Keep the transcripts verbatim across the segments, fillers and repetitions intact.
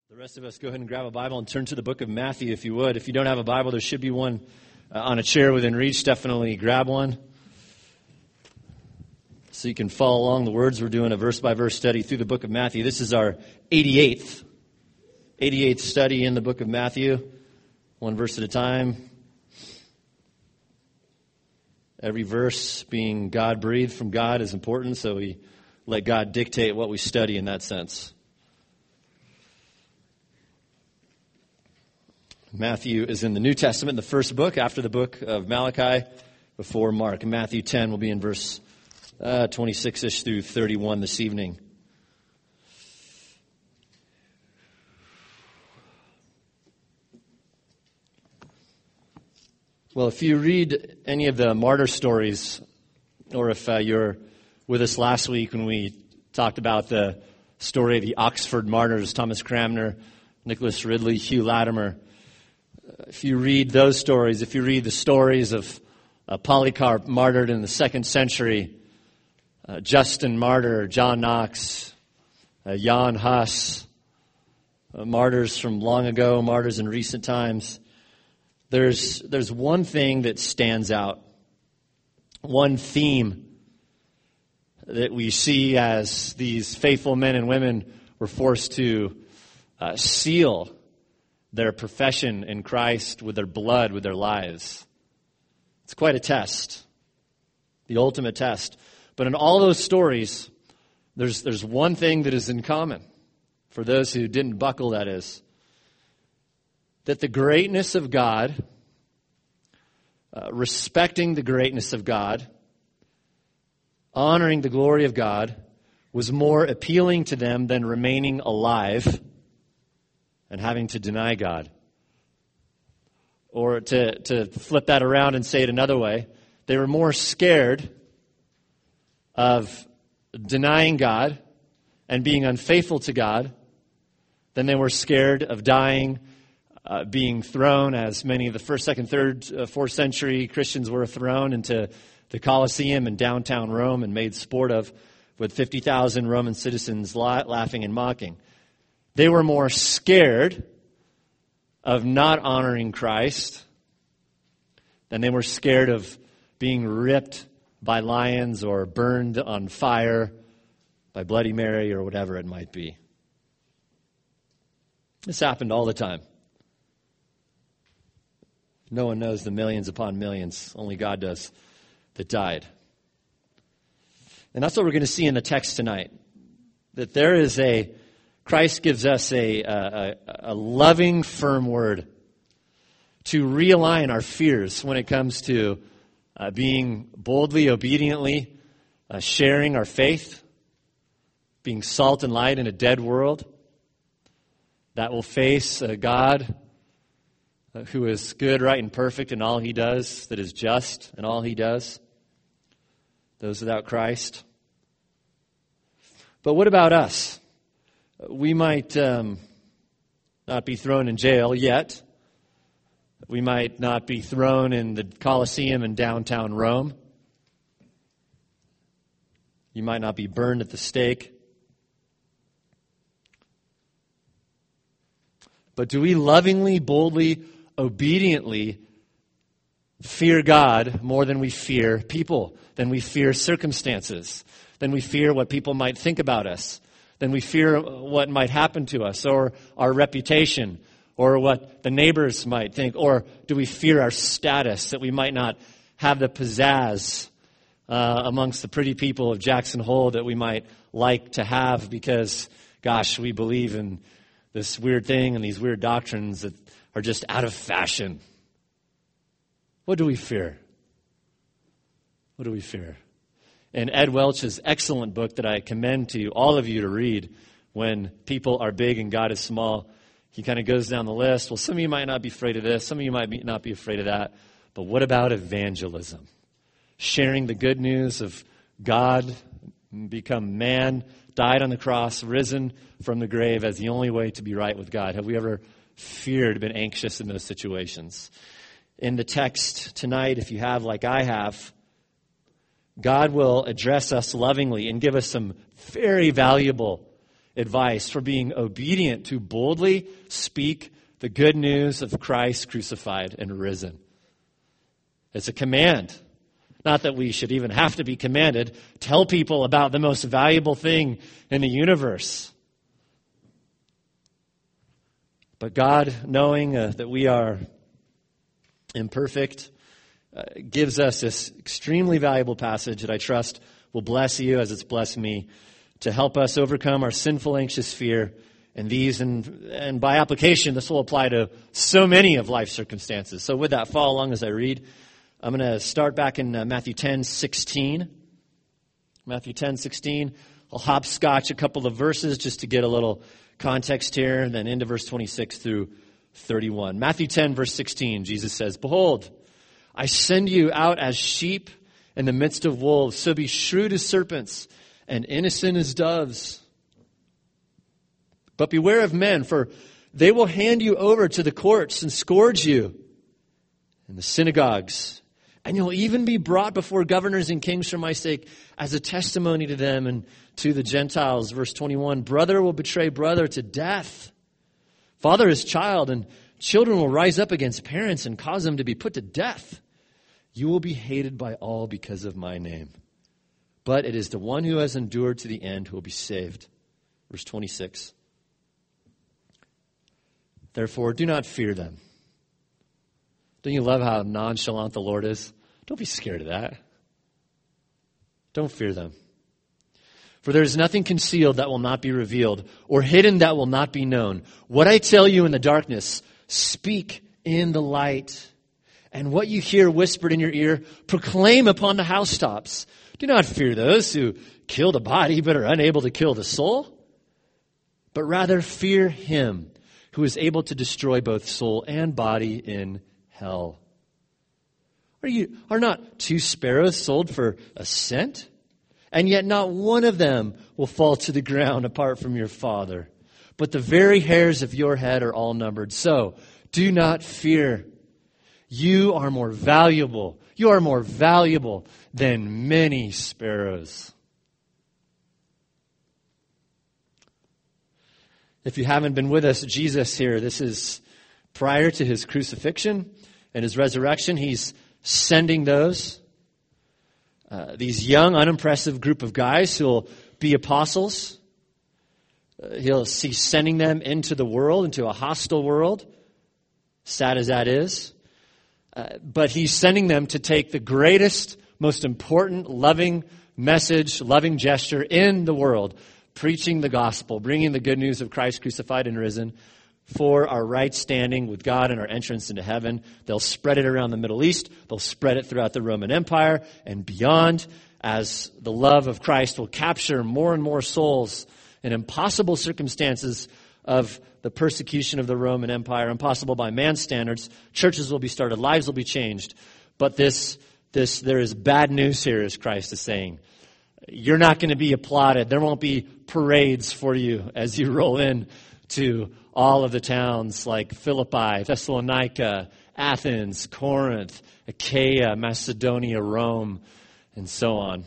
The rest of us, go ahead and grab a Bible and turn to the book of Matthew, if you would. If you don't have a Bible, there should be one uh, on a chair within reach. Definitely grab one so you can follow along the words. We're doing a verse-by-verse study through the book of Matthew. This is our eighty-eighth, eighty-eighth study in the book of Matthew, one verse at a time. Every verse being God-breathed from God is important, so we let God dictate what we study in that sense. Matthew is in the New Testament, the first book after the book of Malachi, before Mark. And Matthew ten will be in verse uh, twenty-six-ish through thirty-one this evening. Well, if you read any of the martyr stories, or if uh, you're with us last week when we talked about the story of the Oxford martyrs, Thomas Cranmer, Nicholas Ridley, Hugh Latimer, if you read those stories, if you read the stories of uh, Polycarp martyred in the second century, uh, Justin Martyr, John Knox, uh, Jan Hus, uh, martyrs from long ago, martyrs in recent times, there's there's one thing that stands out, one theme that we see as these faithful men and women were forced to uh, seal their profession in Christ with their blood, with their lives. It's quite a test, the ultimate test. But in all those stories, there's there's one thing that is in common, for those who didn't buckle, that is, that the greatness of God, uh, respecting the greatness of God, honoring the glory of God, was more appealing to them than remaining alive and having to deny God. Or to, to flip that around and say it another way, they were more scared of denying God and being unfaithful to God than they were scared of dying, uh, being thrown, as many of the first, second, third, uh, fourth century Christians were thrown into the Colosseum in downtown Rome and made sport of, with fifty thousand Roman citizens la- laughing and mocking. They were more scared of not honoring Christ than they were scared of being ripped by lions or burned on fire by Bloody Mary or whatever it might be. This happened all the time. No one knows the millions upon millions, only God does, that died. And that's what we're going to see in the text tonight, that there is a Christ gives us a, a, a loving, firm word to realign our fears when it comes to uh, being boldly, obediently, uh, sharing our faith, being salt and light in a dead world that will face a God uh, who is good, right, and perfect in all he does, that is just in all he does, those without Christ. But what about us? We might um, not be thrown in jail yet. We might not be thrown in the Colosseum in downtown Rome. You might not be burned at the stake. But do we lovingly, boldly, obediently fear God more than we fear people, than we fear circumstances, than we fear what people might think about us? Then we fear what might happen to us, or our reputation, or what the neighbors might think, or do we fear our status, that we might not have the pizzazz uh, amongst the pretty people of Jackson Hole that we might like to have because, gosh, we believe in this weird thing and these weird doctrines that are just out of fashion. What do we fear? What do we fear? In Ed Welch's excellent book that I commend to all of you to read, When People Are Big and God is Small, he kind of goes down the list. Well, some of you might not be afraid of this. Some of you might be, not be afraid of that. But what about evangelism? Sharing the good news of God, become man, died on the cross, risen from the grave as the only way to be right with God. Have we ever feared, been anxious in those situations? In the text tonight, if you have, like I have, God will address us lovingly and give us some very valuable advice for being obedient to boldly speak the good news of Christ crucified and risen. It's a command. Not that we should even have to be commanded. Tell people about the most valuable thing in the universe. But God, knowing uh, that we are imperfect, uh, gives us this extremely valuable passage that I trust will bless you as it's blessed me, to help us overcome our sinful, anxious fear. And these, and, and by application, this will apply to so many of life's circumstances. So with that, follow along as I read. I'm going to start back in uh, Matthew ten sixteen. Matthew ten sixteen. I'll hopscotch a couple of verses just to get a little context here, and then into verse twenty-six through thirty-one. Matthew ten, verse sixteen, Jesus says, "Behold, I send you out as sheep in the midst of wolves, so be shrewd as serpents and innocent as doves. But beware of men, for they will hand you over to the courts and scourge you in the synagogues. And you'll even be brought before governors and kings for my sake as a testimony to them and to the Gentiles." Verse twenty-one, "Brother will betray brother to death. Father his child, and children will rise up against parents and cause them to be put to death. You will be hated by all because of my name. But it is the one who has endured to the end who will be saved." Verse twenty-six, "Therefore, do not fear them." Don't you love how nonchalant the Lord is? Don't be scared of that. Don't fear them. "For there is nothing concealed that will not be revealed, or hidden that will not be known. What I tell you in the darkness, speak in the light. And what you hear whispered in your ear, proclaim upon the housetops. Do not fear those who kill the body but are unable to kill the soul, but rather fear him who is able to destroy both soul and body in hell. Are you are not two sparrows sold for a cent? And yet not one of them will fall to the ground apart from your Father. But the very hairs of your head are all numbered. So do not fear. You are more valuable. You are more valuable than many sparrows." If you haven't been with us, Jesus here, this is prior to his crucifixion and his resurrection. He's sending those, uh, these young, unimpressive group of guys who will be apostles. Uh, he'll see sending them into the world, into a hostile world, sad as that is. Uh, but he's sending them to take the greatest, most important, loving message, loving gesture in the world, preaching the gospel, bringing the good news of Christ crucified and risen for our right standing with God and our entrance into heaven. They'll spread it around the Middle East. They'll spread it throughout the Roman Empire and beyond, as the love of Christ will capture more and more souls in impossible circumstances of the persecution of the Roman Empire, impossible by man's standards. Churches will be started, lives will be changed. But this, this, there is bad news here, as Christ is saying. You're not going to be applauded. There won't be parades for you as you roll in to all of the towns like Philippi, Thessalonica, Athens, Corinth, Achaia, Macedonia, Rome, and so on.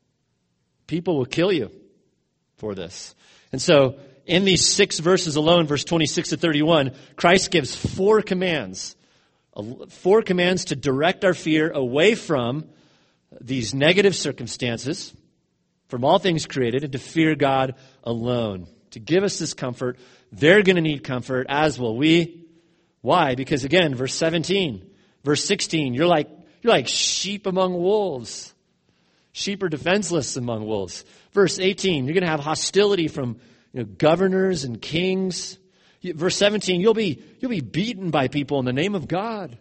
People will kill you for this. And so, in these six verses alone, verse twenty-six to thirty-one, Christ gives four commands. Four commands to direct our fear away from these negative circumstances, from all things created, and to fear God alone. To give us this comfort. They're going to need comfort, as will we. Why? Because again, verse seventeen, verse sixteen, you're like, you're like sheep among wolves. Sheep are defenseless among wolves. Verse eighteen, you're going to have hostility from you know, governors and kings. Verse seventeen, you'll be, you'll be beaten by people in the name of God.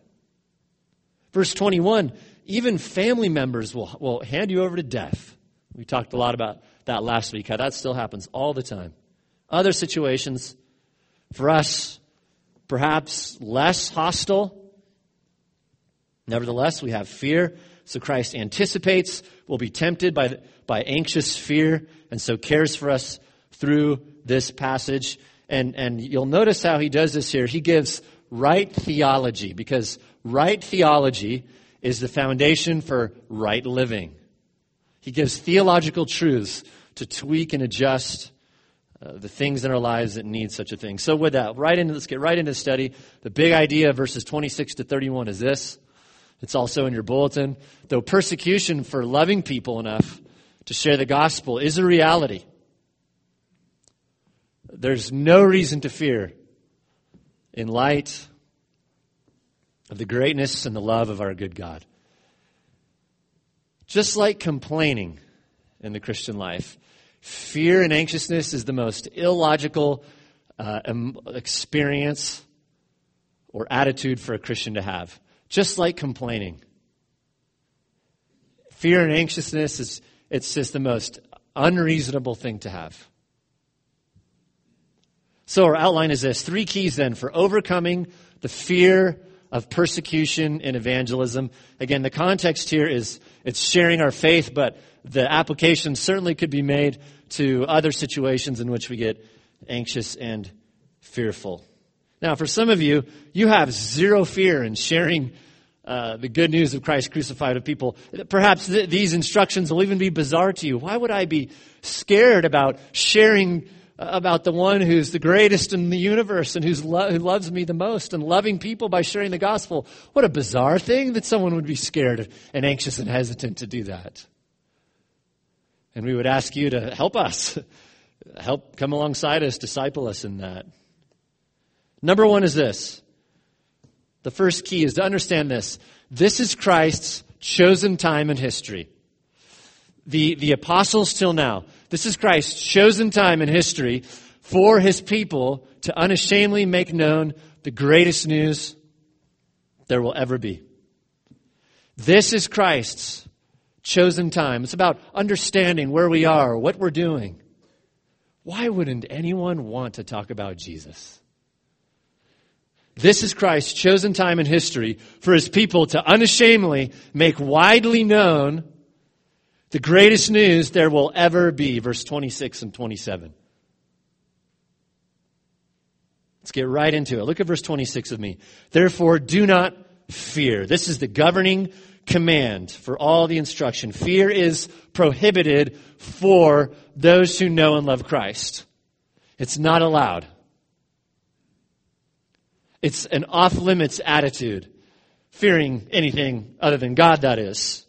Verse twenty-one, even family members will, will hand you over to death. We talked a lot about that last week, how that still happens all the time. Other situations, for us, perhaps less hostile. Nevertheless, we have fear. So Christ anticipates we'll be tempted by, by anxious fear, and so cares for us through this passage. And, and you'll notice how he does this here. He gives right theology, because right theology is the foundation for right living. He gives theological truths to tweak and adjust uh, the things in our lives that need such a thing. So with that, right into, let's get right into the study. The big idea of verses twenty-six to thirty-one is this. It's also in your bulletin. Though persecution for loving people enough to share the gospel is a reality, there's no reason to fear in light of the greatness and the love of our good God. Just like complaining in the Christian life, fear and anxiousness is the most illogical uh, experience or attitude for a Christian to have. Just like complaining. Fear and anxiousness is it's just the most unreasonable thing to have. So our outline is this. Three keys then for overcoming the fear of persecution in evangelism. Again, the context here is it's sharing our faith, but the application certainly could be made to other situations in which we get anxious and fearful. Now, for some of you, you have zero fear in sharing uh, the good news of Christ crucified with people. Perhaps th- these instructions will even be bizarre to you. Why would I be scared about sharing about the one who's the greatest in the universe and who's lo- who loves me the most and loving people by sharing the gospel? What a bizarre thing that someone would be scared and anxious and hesitant to do that. And we would ask you to help us, help come alongside us, disciple us in that. Number one is this. The first key is to understand this. This is Christ's chosen time in history. The, the apostles till now. This is Christ's chosen time in history for his people to unashamedly make known the greatest news there will ever be. This is Christ's chosen time. It's about understanding where we are, what we're doing. Why wouldn't anyone want to talk about Jesus? This is Christ's chosen time in history for his people to unashamedly make widely known the greatest news there will ever be. Verse twenty-six and twenty-seven. Let's get right into it. Look at verse twenty-six with me. Therefore, do not fear. This is the governing command for all the instruction. Fear is prohibited for those who know and love Christ. It's not allowed. It's an off-limits attitude. Fearing anything other than God, that is.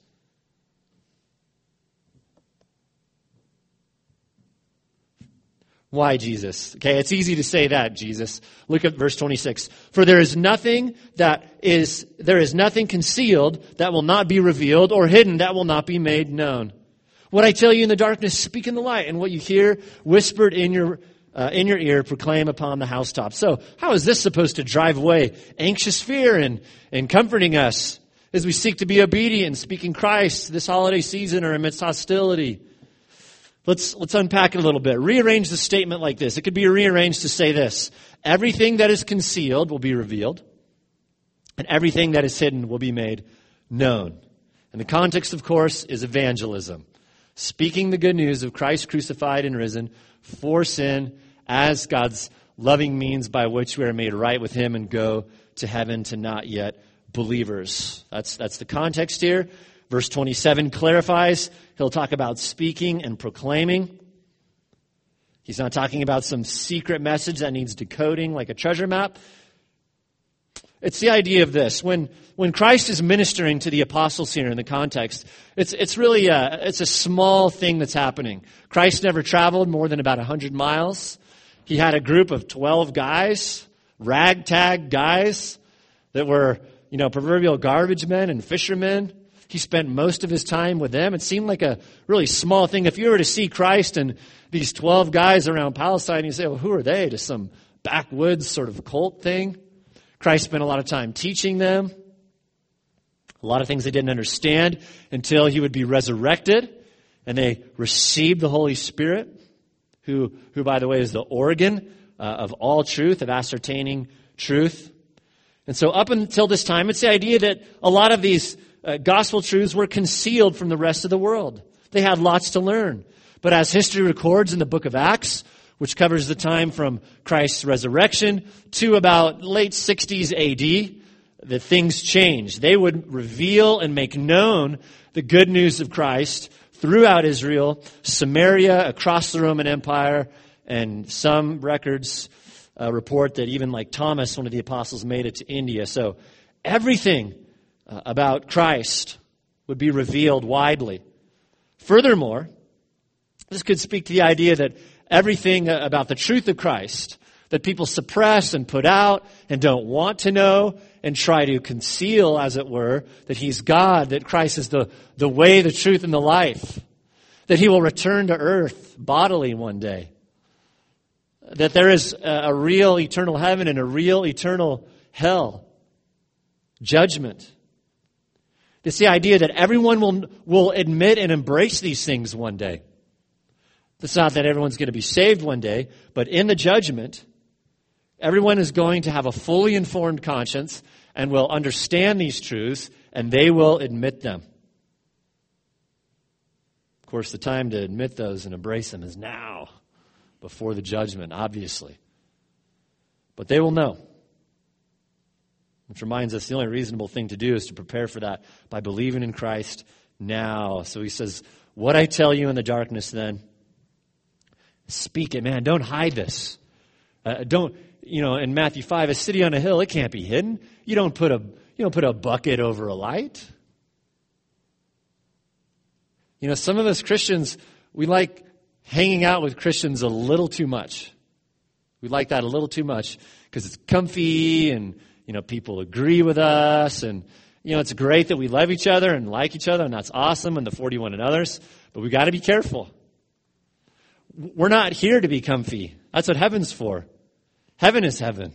Why Jesus? Okay, it's easy to say that, Jesus. Look at verse twenty-six. For there is nothing that is, there is nothing concealed that will not be revealed, or hidden that will not be made known. What I tell you in the darkness, speak in the light, and what you hear whispered in your uh, in your ear, proclaim upon the housetop. So, how is this supposed to drive away anxious fear and, and comforting us as we seek to be obedient, speaking Christ this holiday season or amidst hostility? Let's let's unpack it a little bit. Rearrange the statement like this. It could be rearranged to say this. Everything that is concealed will be revealed, and everything that is hidden will be made known. And the context, of course, is evangelism. Speaking the good news of Christ crucified and risen for sin as God's loving means by which we are made right with him and go to heaven to not yet believers. That's that's the context here. Verse twenty-seven clarifies. He'll talk about speaking and proclaiming. He's not talking about some secret message that needs decoding like a treasure map. It's the idea of this. When when Christ is ministering to the apostles here in the context, it's it's really a, it's a small thing that's happening. Christ never traveled more than about one hundred miles. He had a group of twelve guys, ragtag guys that were, you know, proverbial garbage men and fishermen. He spent most of his time with them. It seemed like a really small thing. If you were to see Christ and these twelve guys around Palestine, you say, well, who are they? Just some backwoods sort of cult thing? Christ spent a lot of time teaching them. A lot of things they didn't understand until he would be resurrected. And they received the Holy Spirit, who, who by the way, is the organ uh, of all truth, of ascertaining truth. And so up until this time, it's the idea that a lot of these Uh, gospel truths were concealed from the rest of the world. They had lots to learn. But as history records in the book of Acts, which covers the time from Christ's resurrection to about late sixties A D, that things changed. They would reveal and make known the good news of Christ throughout Israel, Samaria, across the Roman Empire, And some records uh, report that even like Thomas, one of the apostles, made it to India. So everything uh, about Christ would be revealed widely. Furthermore, this could speak to the idea that everything about the truth of Christ that people suppress and put out and don't want to know and try to conceal, as it were, that He's God, that Christ is the, the way, the truth, and the life, that He will return to earth bodily one day, that there is a, a real eternal heaven and a real eternal hell, judgment. It's the idea that everyone will, will admit and embrace these things one day. It's not that everyone's going to be saved one day, but in the judgment, everyone is going to have a fully informed conscience and will understand these truths, and they will admit them. Of course, the time to admit those and embrace them is now, before the judgment, obviously. But they will know. Which reminds us the only reasonable thing to do is to prepare for that by believing in Christ now. So he says, what I tell you in the darkness then, speak it, man. Don't hide this. Uh, don't, you know, in Matthew five, a city on a hill, it can't be hidden. You don't put a, you don't put a bucket over a light. You know, some of us Christians, we like hanging out with Christians a little too much. We like that a little too much because it's comfy and, you know, people agree with us, and, you know, it's great that we love each other and like each other, and that's awesome, and the forty-one and others, but we got to be careful. We're not here to be comfy. That's what heaven's for. Heaven is heaven.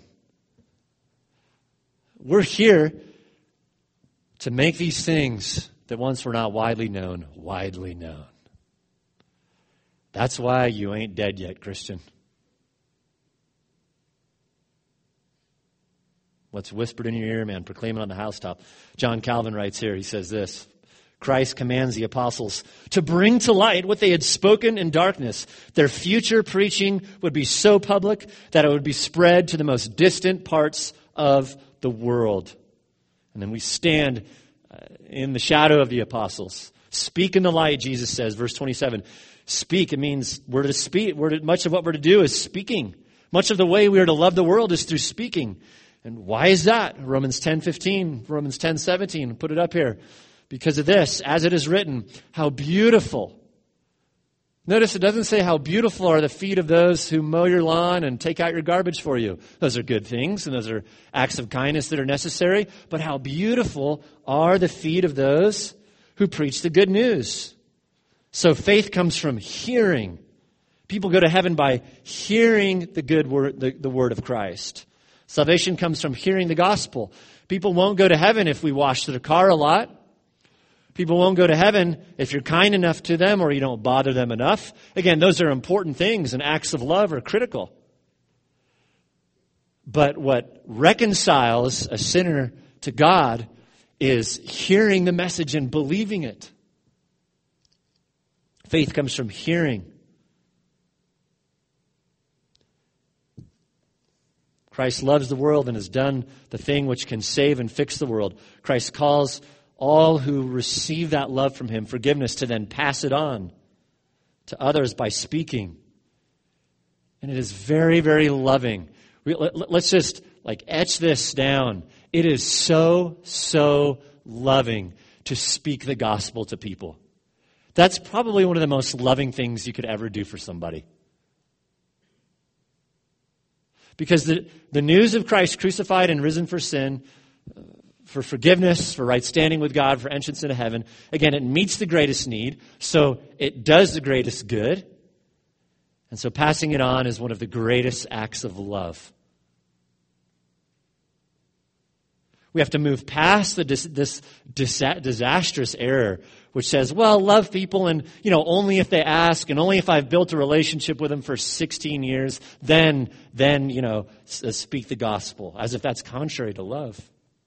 We're here to make these things that once were not widely known, widely known. That's why you ain't dead yet, Christian. What's whispered in your ear, man, proclaim it on the housetop. John Calvin writes here, he says this, Christ commands the apostles to bring to light what they had spoken in darkness. Their future preaching would be so public that it would be spread to the most distant parts of the world. And then we stand uh, in the shadow of the apostles. Speak in the light, Jesus says, verse twenty-seven. Speak, it means we're to speak. We're to, much of what we're to do is speaking. Much of the way we are to love the world is through speaking. And why is that? Romans ten fifteen, Romans ten seventeen, put it up here. Because of this, as it is written, how beautiful. Notice it doesn't say how beautiful are the feet of those who mow your lawn and take out your garbage for you. Those are good things, and those are acts of kindness that are necessary. But how beautiful are the feet of those who preach the good news. So faith comes from hearing. People go to heaven by hearing the good word, the, the word of Christ. Salvation comes from hearing the gospel. People won't go to heaven if we wash their car a lot. People won't go to heaven if you're kind enough to them or you don't bother them enough. Again, those are important things, and acts of love are critical. But what reconciles a sinner to God is hearing the message and believing it. Faith comes from hearing. Christ loves the world and has done the thing which can save and fix the world. Christ calls all who receive that love from Him, forgiveness, to then pass it on to others by speaking. And it is very, very loving. We, let, let's just like etch this down. It is so, so loving to speak the gospel to people. That's probably one of the most loving things you could ever do for somebody. Because the, the news of Christ crucified and risen for sin, uh, for forgiveness, for right standing with God, for entrance into heaven, again, it meets the greatest need, so it does the greatest good. And so passing it on is one of the greatest acts of love. We have to move past the dis, this dis, disastrous error which says, well, love people and, you know, only if they ask and only if I've built a relationship with them for sixteen years, then, then, you know, speak the gospel, as if that's contrary to love.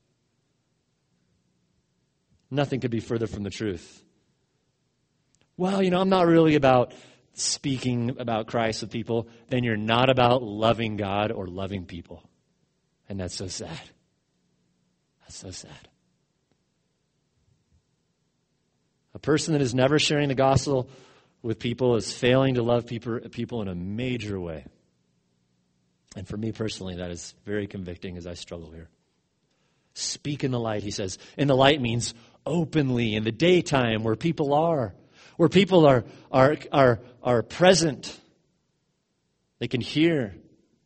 Nothing could be further from the truth. Well, you know, I'm not really about speaking about Christ with people. Then you're not about loving God or loving people. And that's so sad. That's so sad. A person that is never sharing the gospel with people is failing to love people, people in a major way. And for me personally, that is very convicting as I struggle here. Speak in the light, he says. In the light means openly, in the daytime, where people are, where people are, are, are, are present. They can hear.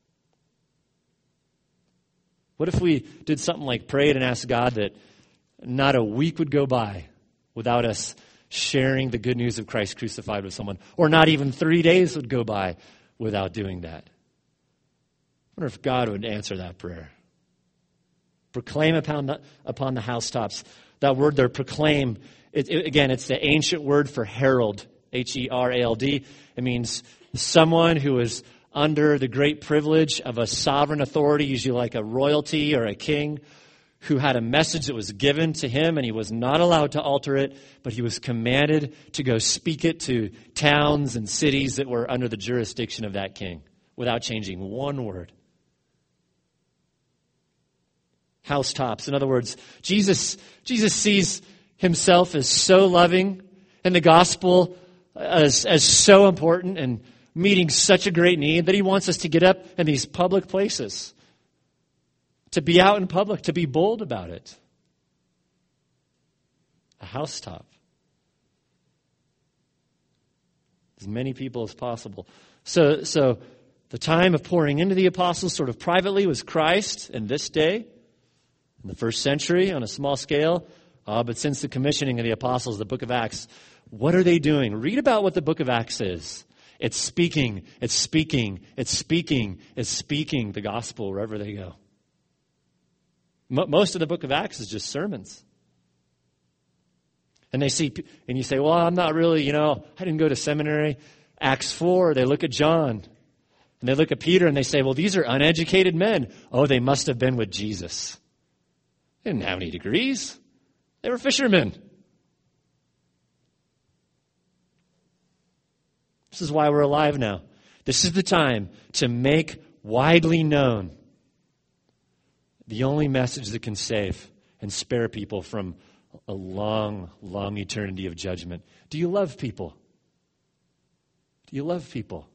What if we did something like prayed and asked God that not a week would go by without us sharing the good news of Christ crucified with someone, or not even three days would go by without doing that? I wonder if God would answer that prayer. Proclaim upon the, upon the housetops. That word there, proclaim, it, it, again, it's the ancient word for herald, H E R A L D. It means someone who is under the great privilege of a sovereign authority, usually like a royalty or a king, who had a message that was given to him, and he was not allowed to alter it, but he was commanded to go speak it to towns and cities that were under the jurisdiction of that king without changing one word. Housetops. In other words, Jesus, Jesus sees himself as so loving and the gospel as, as so important and meeting such a great need that he wants us to get up in these public places, to be out in public, to be bold about it. A housetop. As many people as possible. So, so the time of pouring into the apostles sort of privately was Christ in this day, in the first century on a small scale. Uh, but since the commissioning of the apostles, the book of Acts, what are they doing? Read about what the book of Acts is. It's speaking, it's speaking, it's speaking, it's speaking the gospel wherever they go. Most of the book of Acts is just sermons. And they see, and you say, well, I'm not really, you know, I didn't go to seminary. Acts four, they look at John. And they look at Peter and they say, well, these are uneducated men. Oh, they must have been with Jesus. They didn't have any degrees. They were fishermen. This is why we're alive now. This is the time to make widely known the only message that can save and spare people from a long, long eternity of judgment. Do you love people? Do you love people?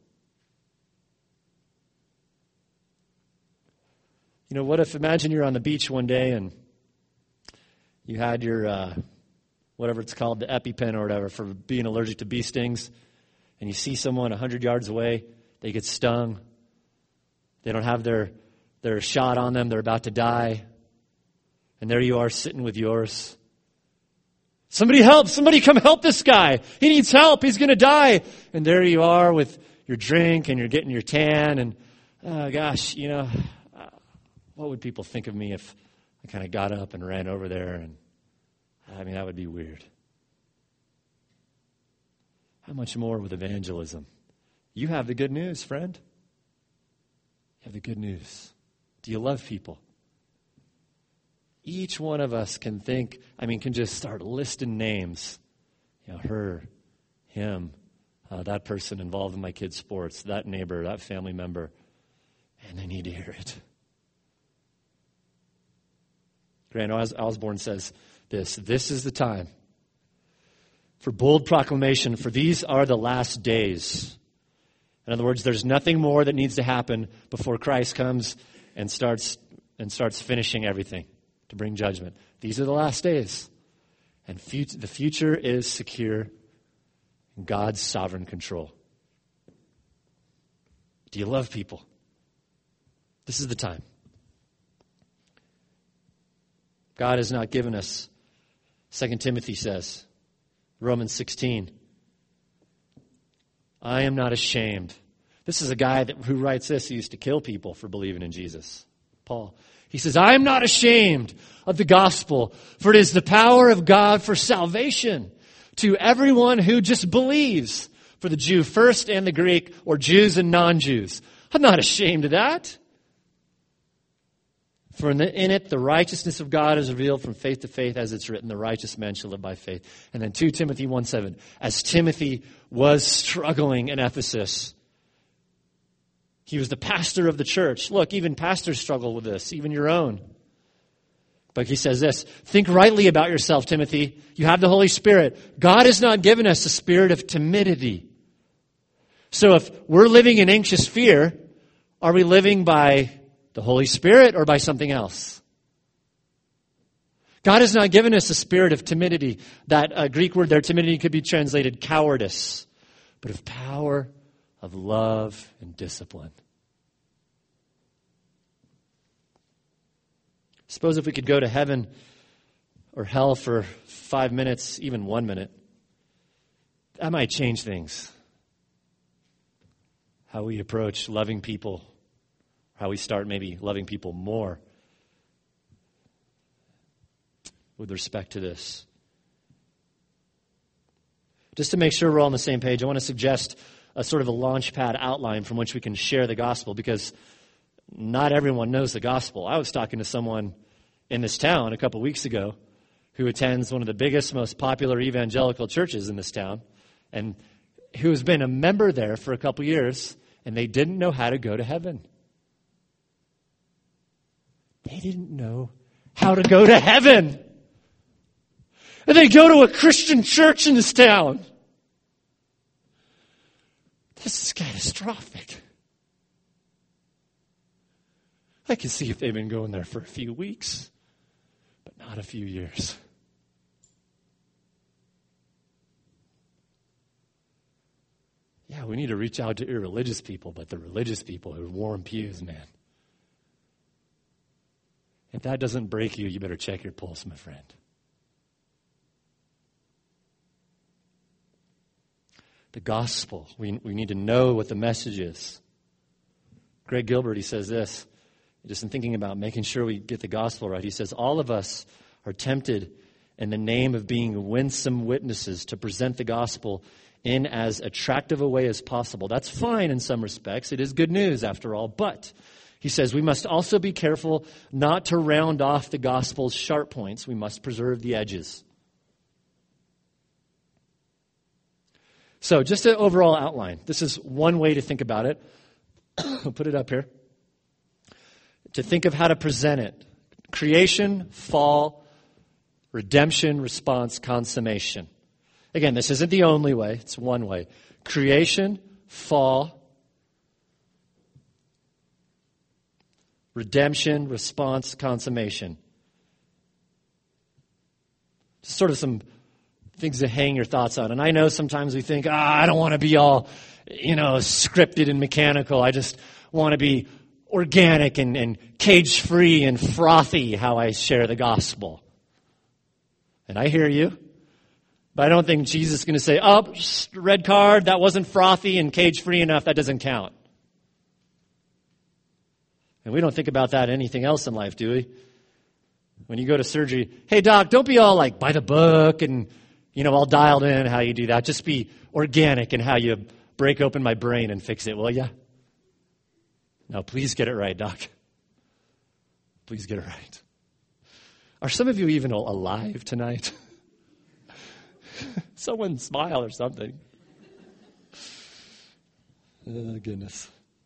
You know, what if, imagine you're on the beach one day and you had your, uh, whatever it's called, the EpiPen or whatever, for being allergic to bee stings, and you see someone one hundred yards away, they get stung, they don't have their, their shot on them, they're about to die, and there you are sitting with yours. Somebody help! Somebody come help this guy! He needs help! He's going to die! And there you are with your drink, and you're getting your tan, and, oh gosh, you know, what would people think of me if I kind of got up and ran over there? And I mean, that would be weird. How much more with evangelism? You have the good news, friend. You have the good news. Do you love people? Each one of us can think, I mean, can just start listing names. You know, her, him, uh, that person involved in my kids' sports, that neighbor, that family member, and they need to hear it. Grant Os- Osborne says this, this is the time for bold proclamation, for these are the last days. In other words, there's nothing more that needs to happen before Christ comes and starts and starts finishing everything to bring judgment. These are the last days. And fut- the future is secure in God's sovereign control. Do you love people? This is the time. God has not given us, Second Timothy says, Romans sixteen, I am not ashamed. This is a guy that, who writes this, who used to kill people for believing in Jesus. Paul. He says, I am not ashamed of the gospel, for it is the power of God for salvation to everyone who just believes, for the Jew first and the Greek, or Jews and non-Jews. I'm not ashamed of that. For in, the, in it, the righteousness of God is revealed from faith to faith, as it's written, the righteous man shall live by faith. And then Second Timothy one seven, as Timothy was struggling in Ephesus, he was the pastor of the church. Look, even pastors struggle with this, even your own. But he says this, think rightly about yourself, Timothy. You have the Holy Spirit. God has not given us a spirit of timidity, So if we're living in anxious fear, are we living by the Holy Spirit or by something else? God has not given us a spirit of timidity. That uh, Greek word there, timidity, could be translated cowardice, but of power, of love, and discipline. Suppose if we could go to heaven or hell for five minutes, even one minute, that might change things. How we approach loving people, how we start maybe loving people more with respect to this. Just to make sure we're all on the same page, I want to suggest a sort of a launch pad outline from which we can share the gospel, because not everyone knows the gospel. I was talking to someone in this town a couple weeks ago who attends one of the biggest, most popular evangelical churches in this town, and who has been a member there for a couple years, and they didn't know how to go to heaven. They didn't know how to go to heaven. And they go to a Christian church in this town. This is catastrophic. I can see if they've been going there for a few weeks, but not a few years. Yeah, we need to reach out to irreligious people, but the religious people who are warm pews, man. If that doesn't break you, you better check your pulse, my friend. The gospel. We, we need to know what the message is. Greg Gilbert, he says this, just in thinking about making sure we get the gospel right. He says, all of us are tempted in the name of being winsome witnesses to present the gospel in as attractive a way as possible. That's fine in some respects. It is good news after all. But, he says, we must also be careful not to round off the gospel's sharp points. We must preserve the edges. So just an overall outline. This is one way to think about it. I'll put it up here. To think of how to present it. Creation, fall, redemption, response, consummation. Again, this isn't the only way. It's one way. Creation, fall, redemption, response, consummation. Just sort of some things to hang your thoughts on. And I know sometimes we think, ah, I don't want to be all, you know, scripted and mechanical. I just want to be organic and, and cage-free and frothy how I share the gospel. And I hear you. But I don't think Jesus is going to say, oh, red card, that wasn't frothy and cage-free enough, that doesn't count. And we don't think about that in anything else in life, do we? When you go to surgery, hey, doc, don't be all like by the book and, you know, all dialed in how you do that. Just be organic in how you break open my brain and fix it, will ya? No, please get it right, doc. Please get it right. Are some of you even alive tonight? Someone smile or something. Oh, goodness.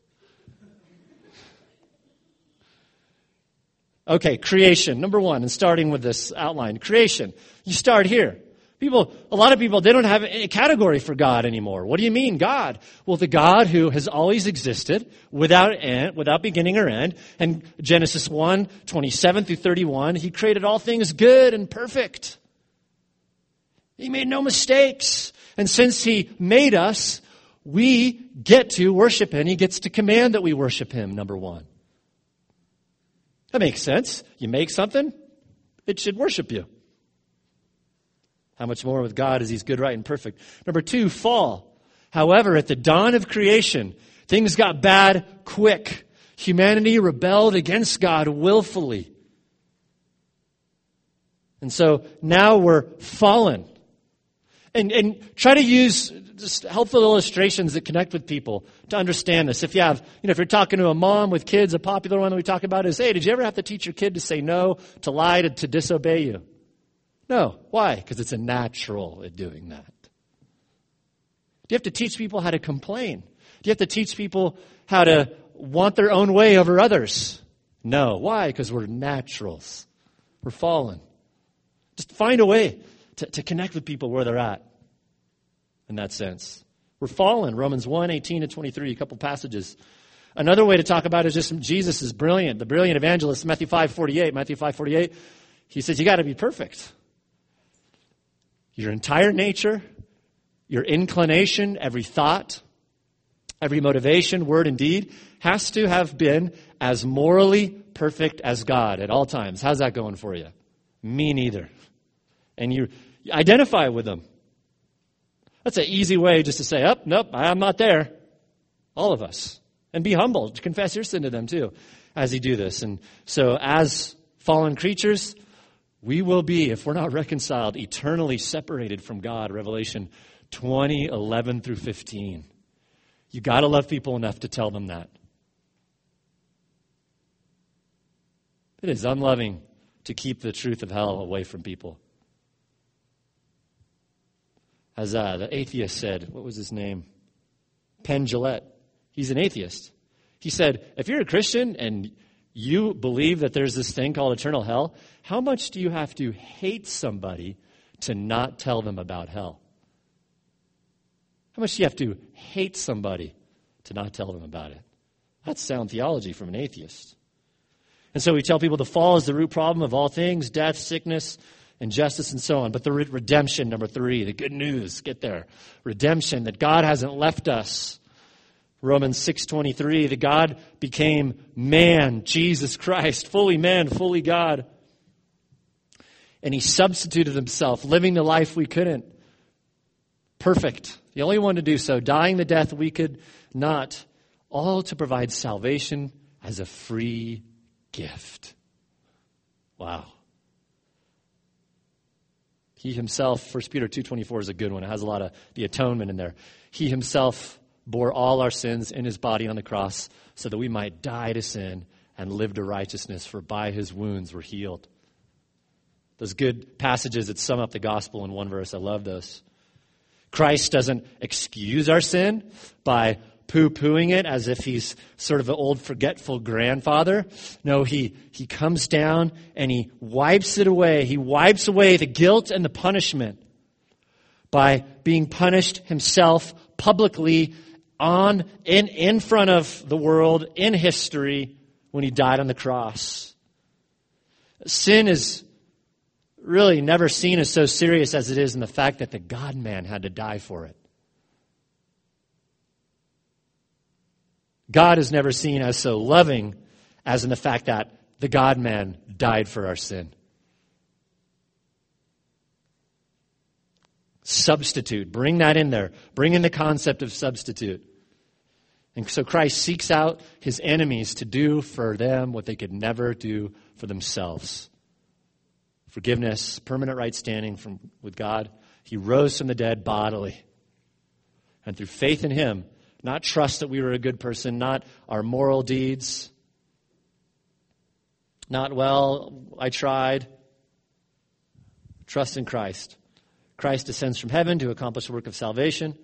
Okay, creation. Number one, and starting with this outline. Creation. You start here. People, a lot of people, they don't have a category for God anymore. What do you mean, God? Well, the God who has always existed without end, without beginning or end. And Genesis one, twenty-seven through thirty-one, he created all things good and perfect. He made no mistakes. And since he made us, we get to worship him. He gets to command that we worship him, number one. That makes sense. You make something, it should worship you. How much more with God as he's good, right, and perfect. Number two, fall. However, at the dawn of creation, things got bad quick. Humanity rebelled against God willfully. And so now we're fallen. And, and try to use just helpful illustrations that connect with people to understand this. If you have, you know, if you're talking to a mom with kids, a popular one that we talk about is, hey, did you ever have to teach your kid to say no, to lie, to, to disobey you? No. Why? Because it's a natural at doing that. Do you have to teach people how to complain? Do you have to teach people how to want their own way over others? No. Why? Because we're naturals. We're fallen. Just find a way to, to connect with people where they're at in that sense. We're fallen. Romans one, eighteen to twenty-three, a couple passages. Another way to talk about it is just Jesus is brilliant. The brilliant evangelist, Matthew five forty-eight. Matthew five forty-eight, he says, you got to be perfect. Your entire nature, your inclination, every thought, every motivation, word, and deed has to have been as morally perfect as God at all times. How's that going for you? Me neither. And you identify with them. That's an easy way just to say, oh, nope, I'm not there. All of us. And be humble. Confess your sin to them too as you do this. And so as fallen creatures, we will be, if we're not reconciled, eternally separated from God. Revelation twenty, eleven through fifteen. You got to love people enough to tell them that. It is unloving to keep the truth of hell away from people. As uh, the atheist said, what was his name? Penn Jillette. He's an atheist. He said, if you're a Christian and you believe that there's this thing called eternal hell, how much do you have to hate somebody to not tell them about hell? How much do you have to hate somebody to not tell them about it? That's sound theology from an atheist. And so we tell people the fall is the root problem of all things, death, sickness, injustice, and so on. But the re- redemption, number three, the good news, get there. Redemption, that God hasn't left us. Romans six twenty-three, that God became man, Jesus Christ, fully man, fully God. And he substituted himself, living the life we couldn't. Perfect. The only one to do so, dying the death we could not, all to provide salvation as a free gift. Wow. He himself, First Peter two twenty-four is a good one. It has a lot of the atonement in there. He himself bore all our sins in his body on the cross so that we might die to sin and live to righteousness, for by his wounds we're healed. Those good passages that sum up the gospel in one verse. I love those. Christ doesn't excuse our sin by poo-pooing it as if he's sort of an old forgetful grandfather. No, he, he comes down and he wipes it away. He wipes away the guilt and the punishment by being punished himself publicly on in, in front of the world in history when he died on the cross. Sin is really never seen as so serious as it is in the fact that the God-man had to die for it. God is never seen as so loving as in the fact that the God-man died for our sin. Substitute. Bring that in there. Bring in the concept of substitute. And so Christ seeks out his enemies to do for them what they could never do for themselves. Forgiveness, permanent right standing from, with God. He rose from the dead bodily. And through faith in him, not trust that we were a good person, not our moral deeds, not, well, I tried. Trust in Christ. Christ descends from heaven to accomplish the work of salvation.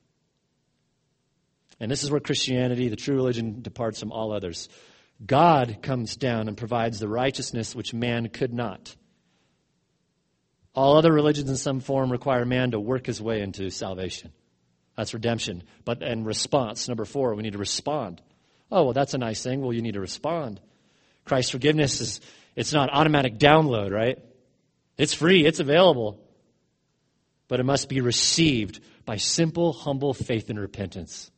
And this is where Christianity, the true religion, departs from all others. God comes down and provides the righteousness which man could not. All other religions in some form require man to work his way into salvation. That's redemption. But and response, number four, we need to respond. Oh, well, that's a nice thing. Well, you need to respond. Christ's forgiveness is, it's not automatic download, right? It's free, it's available. But it must be received by simple, humble faith and repentance.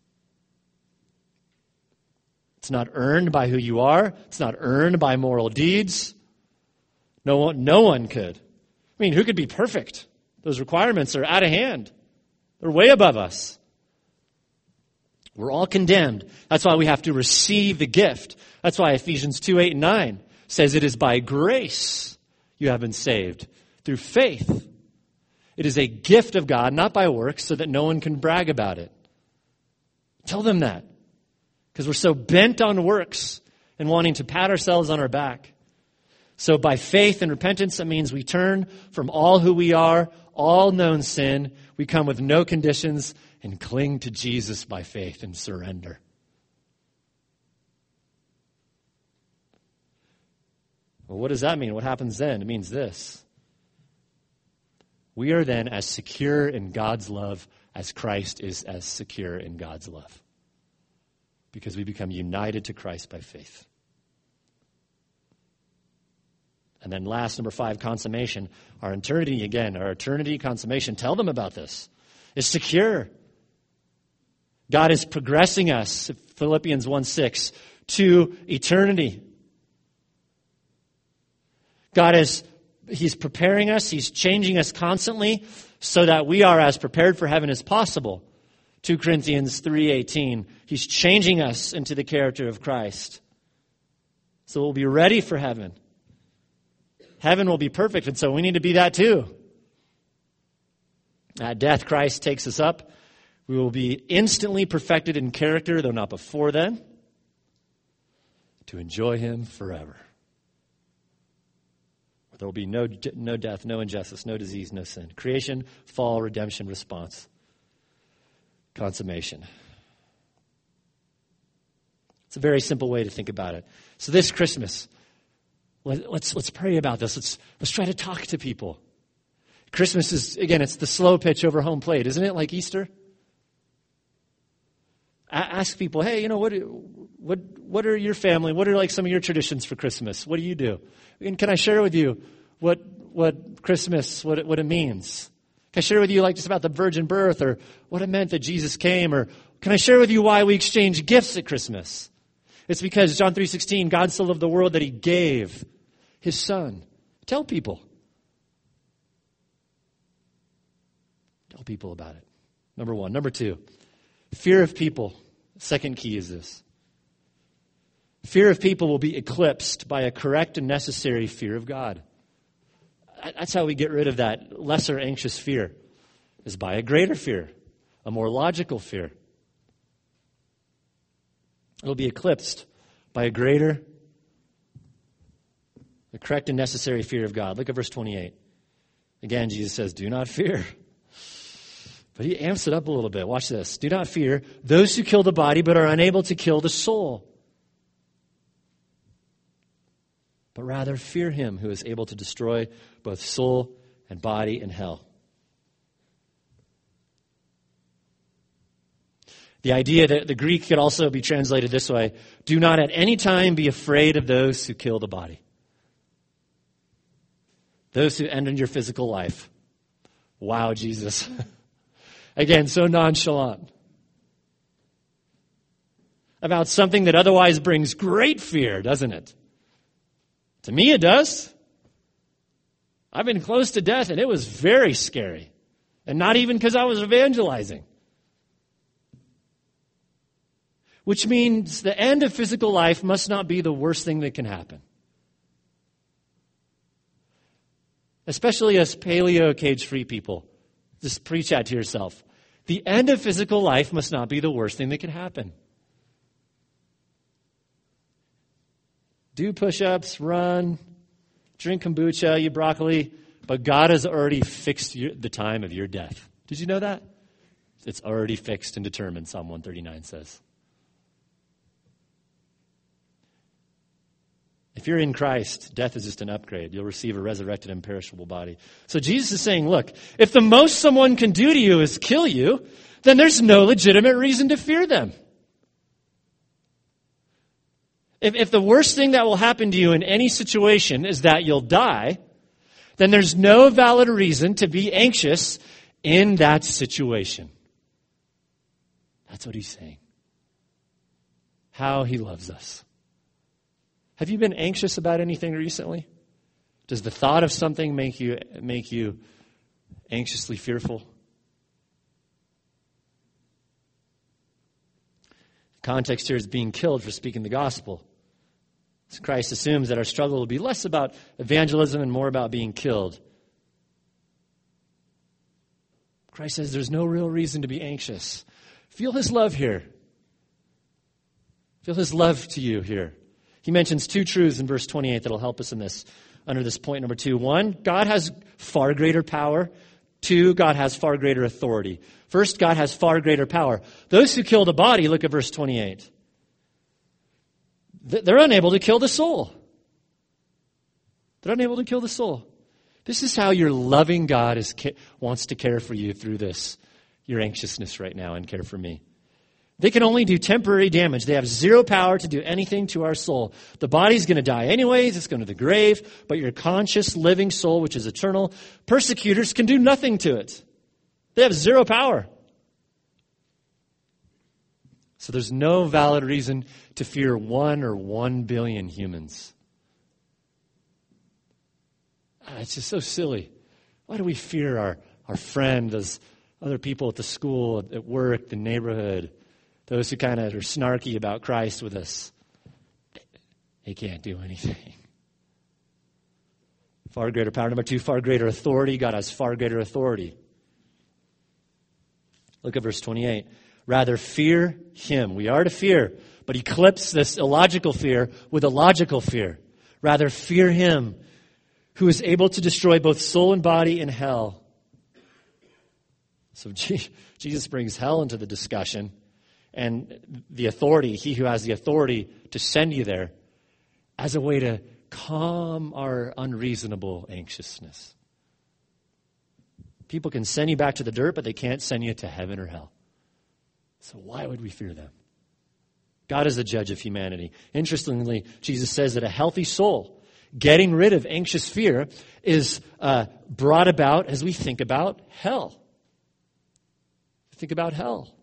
It's not earned by who you are. It's not earned by moral deeds. No one, no one could. I mean, who could be perfect? Those requirements are out of hand. They're way above us. We're all condemned. That's why we have to receive the gift. That's why Ephesians two, eight, and nine says it is by grace you have been saved, through faith. It is a gift of God, not by works, so that no one can brag about it. Tell them that. Because we're so bent on works and wanting to pat ourselves on our back. So by faith and repentance, that means we turn from all who we are, all known sin. We come with no conditions and cling to Jesus by faith and surrender. Well, what does that mean? What happens then? It means this. We are then as secure in God's love as Christ is as secure in God's love, because we become united to Christ by faith. And then last, number five, consummation. Our eternity, again, our eternity consummation, tell them about this, is secure. God is progressing us, Philippians one six, to eternity. God is, He's preparing us, He's changing us constantly so that we are as prepared for heaven as possible. Second Corinthians three eighteen, He's changing us into the character of Christ. So we'll be ready for heaven. Heaven will be perfect, and so we need to be that too. At death, Christ takes us up. We will be instantly perfected in character, though not before then, to enjoy Him forever. There will be no, no death, no injustice, no disease, no sin. Creation, fall, redemption, response, consummation. It's a very simple way to think about it. So this Christmas, let, let's let's pray about this. Let's let's try to talk to people. Christmas is, again, it's the slow pitch over home plate, isn't it? Like Easter. Ask people, hey, you know, what what what are your family? What are like some of your traditions for Christmas? What do you do? And can I share with you what what Christmas, what it, what it means? Can I share with you like just about the virgin birth, or what it meant that Jesus came? Or can I share with you why we exchange gifts at Christmas? It's because John three sixteen, God so loved the world that He gave His Son. Tell people. Tell people about it. Number one. Number two. Fear of people. Second key is this. Fear of people will be eclipsed by a correct and necessary fear of God. That's how we get rid of that lesser anxious fear, is by a greater fear, a more logical fear. It'll be eclipsed by a greater, the correct and necessary fear of God. Look at verse twenty-eight. Again, Jesus says, do not fear. But He amps it up a little bit. Watch this. Do not fear those who kill the body but are unable to kill the soul. But rather fear Him who is able to destroy both soul and body in hell. The idea that the Greek could also be translated this way: do not at any time be afraid of those who kill the body. Those who end in your physical life. Wow, Jesus. Again, so nonchalant about something that otherwise brings great fear, doesn't it? To me, it does. I've been close to death, and it was very scary. And not even because I was evangelizing. Which means the end of physical life must not be the worst thing that can happen. Especially us paleo cage-free people. Just preach that to yourself. The end of physical life must not be the worst thing that can happen. Do push-ups, run, drink kombucha, eat broccoli, but God has already fixed your, the time of your death. Did you know that? It's already fixed and determined, Psalm one thirty-nine says. If you're in Christ, death is just an upgrade. You'll receive a resurrected, imperishable body. So Jesus is saying, look, if the most someone can do to you is kill you, then there's no legitimate reason to fear them. If, if the worst thing that will happen to you in any situation is that you'll die, then there's no valid reason to be anxious in that situation. That's what He's saying. How He loves us. Have you been anxious about anything recently? Does the thought of something make you make you anxiously fearful? The context here is being killed for speaking the gospel. So Christ assumes that our struggle will be less about evangelism and more about being killed. Christ says there's no real reason to be anxious. Feel His love here. Feel His love to you here. He mentions two truths in verse twenty-eight that will help us in this, under this point number two. One, God has far greater power. Two, God has far greater authority. First, God has far greater power. Those who kill the body, look at verse twenty-eight. They're unable to kill the soul. They're unable to kill the soul. This is how your loving God is, wants to care for you through this, your anxiousness right now, and care for me. They can only do temporary damage. They have zero power to do anything to our soul. The body's going to die anyways. It's going to the grave. But your conscious, living soul, which is eternal, persecutors can do nothing to it. They have zero power. So there's no valid reason to fear one or one billion humans. It's just so silly. Why do we fear our, our friend, those other people at the school, at work, the neighborhood, those who kind of are snarky about Christ with us? They can't do anything. Far greater power. Number two, far greater authority. God has far greater authority. Look at verse twenty-eight. Rather, fear him. We are to fear, but he clips this illogical fear with a logical fear. Rather, fear him who is able to destroy both soul and body in hell. So Jesus brings hell into the discussion, and the authority, he who has the authority to send you there, as a way to calm our unreasonable anxiousness. People can send you back to the dirt, but they can't send you to heaven or hell. So why would we fear them? God is the judge of humanity. Interestingly, Jesus says that a healthy soul, getting rid of anxious fear, is uh, brought about as we think about hell. Think about hell.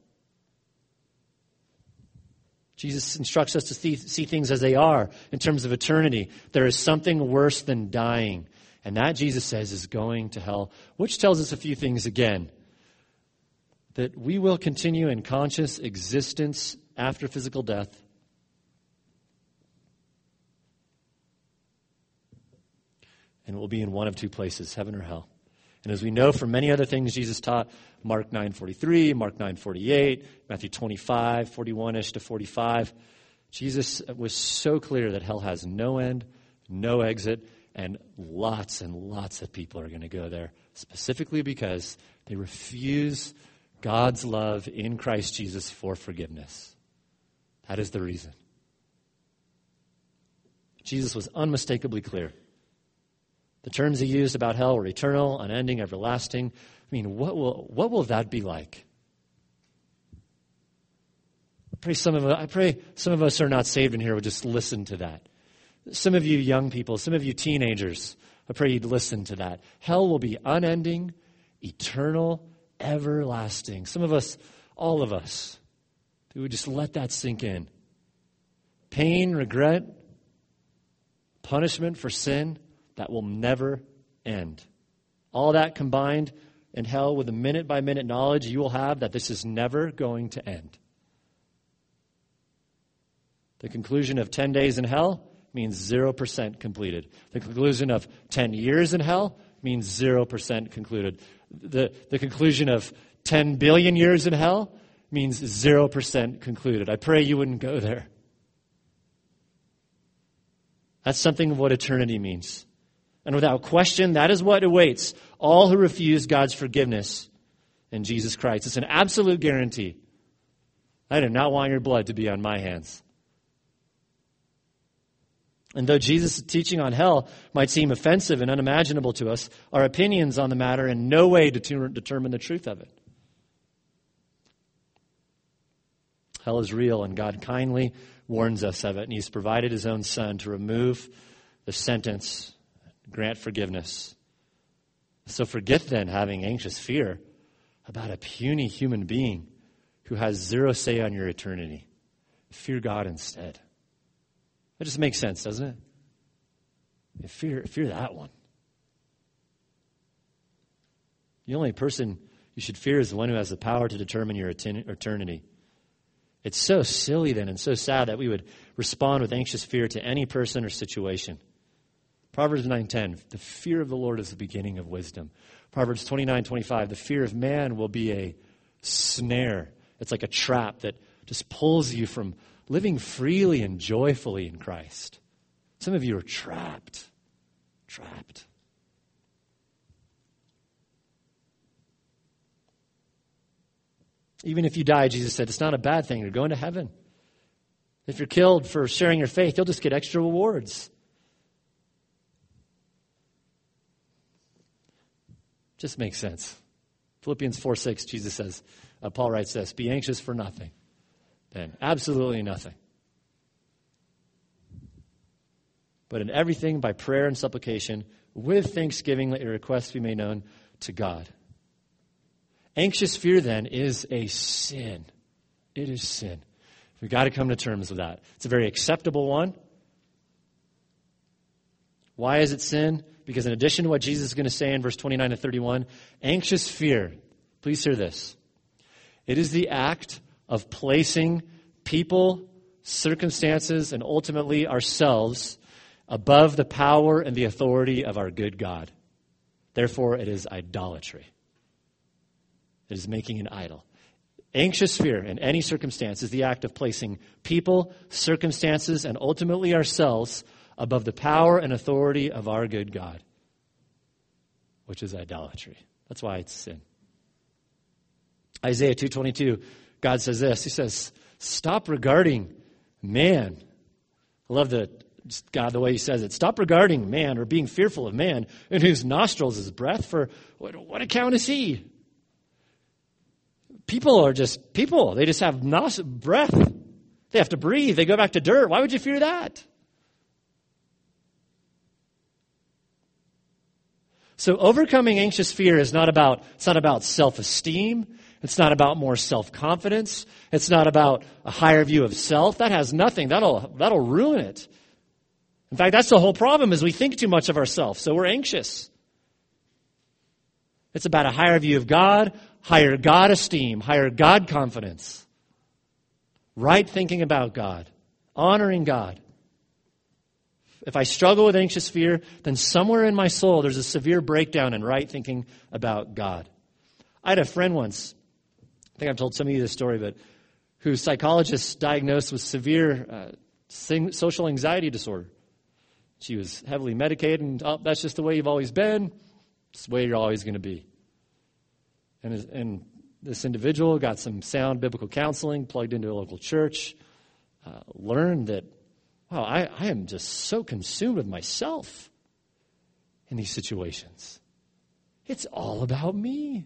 Jesus instructs us to see, see things as they are in terms of eternity. There is something worse than dying. And that, Jesus says, is going to hell, which tells us a few things again. That we will continue in conscious existence after physical death. And we'll be in one of two places, heaven or hell. And as we know from many other things Jesus taught, Mark nine forty-three, Mark nine forty-eight, Matthew twenty-five, forty-one-ish to forty-five, Jesus was so clear that hell has no end, no exit, and lots and lots of people are going to go there, specifically because they refuse God's love in Christ Jesus for forgiveness. That is the reason. Jesus was unmistakably clear. The terms he used about hell were eternal, unending, everlasting. I mean, what will what will that be like? I pray some of I pray some of us are not saved in here would just listen to that. Some of you young people, some of you teenagers, I pray you'd listen to that. Hell will be unending, eternal, everlasting. Some of us, all of us, we would just let that sink in. Pain, regret, punishment for sin, that will never end. All that combined in hell with a minute-by-minute knowledge you will have that this is never going to end. The conclusion of ten days in hell means zero percent completed. The conclusion of ten years in hell means zero percent concluded. The, the conclusion of ten billion years in hell means zero percent concluded. I pray you wouldn't go there. That's something of what eternity means. And without question, that is what awaits all who refuse God's forgiveness in Jesus Christ. It's an absolute guarantee. I do not want your blood to be on my hands. And though Jesus' teaching on hell might seem offensive and unimaginable to us, our opinions on the matter in no way deter- determine the truth of it. Hell is real, and God kindly warns us of it, and He's provided His own Son to remove the sentence, grant forgiveness. So forget then having anxious fear about a puny human being who has zero say on your eternity. Fear God instead. That just makes sense, doesn't it? Fear, fear that one. The only person you should fear is the one who has the power to determine your eternity. It's so silly then and so sad that we would respond with anxious fear to any person or situation. Proverbs nine ten, the fear of the Lord is the beginning of wisdom. Proverbs twenty-nine twenty-five, the fear of man will be a snare. It's like a trap that just pulls you from living freely and joyfully in Christ. Some of you are trapped. Trapped. Even if you die, Jesus said, it's not a bad thing. You're going to heaven. If you're killed for sharing your faith, you'll just get extra rewards. Just makes sense. Philippians four six, Jesus says, uh, Paul writes this, be anxious for nothing. Then absolutely nothing. But in everything by prayer and supplication, with thanksgiving, let your requests be made known to God. Anxious fear, then, is a sin. It is sin. We've got to come to terms with that. It's a very acceptable one. Why is it sin? Because in addition to what Jesus is going to say in verse twenty-nine to thirty-one, anxious fear, please hear this. It is the act of placing people, circumstances, and ultimately ourselves above the power and the authority of our good God. Therefore, it is idolatry. It is making an idol. Anxious fear in any circumstance is the act of placing people, circumstances, and ultimately ourselves above the power and authority of our good God, which is idolatry. That's why it's sin. Isaiah two twenty-two, God says this. He says, stop regarding man. I love the God the way he says it. Stop regarding man or being fearful of man in whose nostrils is breath. For what, what account is he? People are just people. They just have nos- breath. They have to breathe. They go back to dirt. Why would you fear that? So overcoming anxious fear is not about, it's not about self-esteem. It's not about more self-confidence. It's not about a higher view of self. That has nothing. That'll, that'll ruin it. In fact, that's the whole problem is we think too much of ourselves, so we're anxious. It's about a higher view of God, higher God esteem, higher God confidence. Right thinking about God, honoring God. If I struggle with anxious fear, then somewhere in my soul there's a severe breakdown in right thinking about God. I had a friend once, I think I've told some of you this story, but whose psychologist diagnosed with severe uh, social anxiety disorder. She was heavily medicated, and oh, that's just the way you've always been. It's the way you're always going to be. And, and this individual got some sound biblical counseling, plugged into a local church, uh, learned that, wow, I, I am just so consumed with myself in these situations. It's all about me.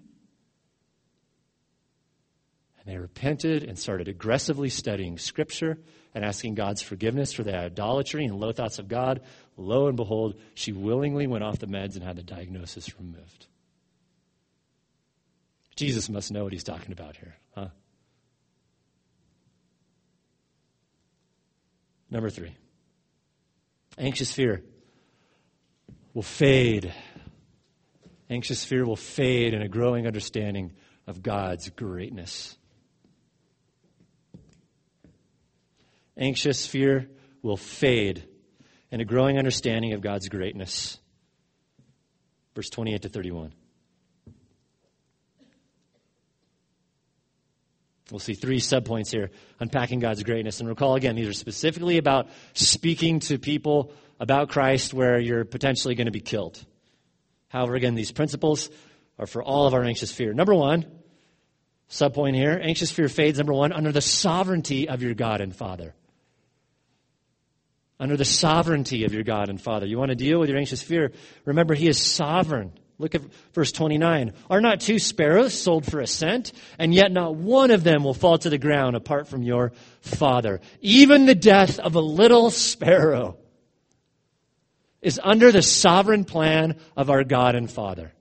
And they repented and started aggressively studying Scripture and asking God's forgiveness for the idolatry and low thoughts of God. Lo and behold, she willingly went off the meds and had the diagnosis removed. Jesus must know what he's talking about here, huh? Number three, anxious fear will fade. Anxious fear will fade in a growing understanding of God's greatness. Anxious fear will fade in a growing understanding of God's greatness. Verse twenty-eight to thirty-one. We'll see three subpoints here, unpacking God's greatness. And recall again, these are specifically about speaking to people about Christ where you're potentially going to be killed. However, again, these principles are for all of our anxious fear. Number one, subpoint here, anxious fear fades, number one, under the sovereignty of your God and Father. Under the sovereignty of your God and Father. You want to deal with your anxious fear? Remember, he is sovereign. Look at verse twenty-nine. Are not two sparrows sold for a cent? And yet not one of them will fall to the ground apart from your Father. Even the death of a little sparrow is under the sovereign plan of our God and Father.